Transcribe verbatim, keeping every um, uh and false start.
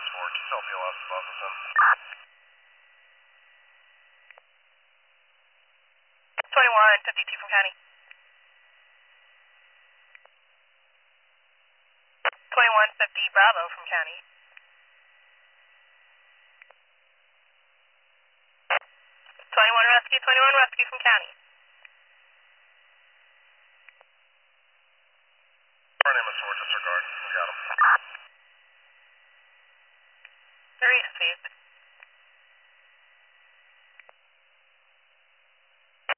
four. Can you tell B L S about this then? twenty-one fifty-two from county. twenty-one fifty Bravo from county. twenty-one rescue, twenty-one rescue from county. Our name is four, disregard. We got him. They're east, please.